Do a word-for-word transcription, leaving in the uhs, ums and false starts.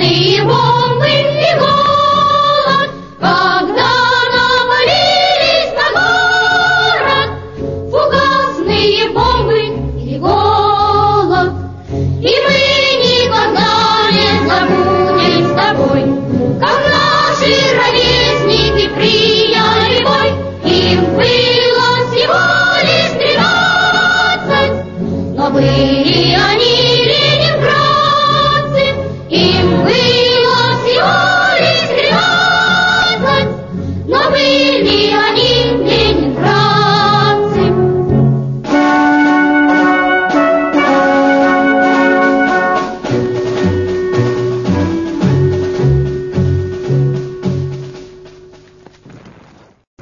Фугасные бомбы и голод, когда навалились на город. Фугасные бомбы и голод, и мы никогда не забудем с тобой, как наши ровесники приняли бой. Им было всего лишь тринадцать, но были они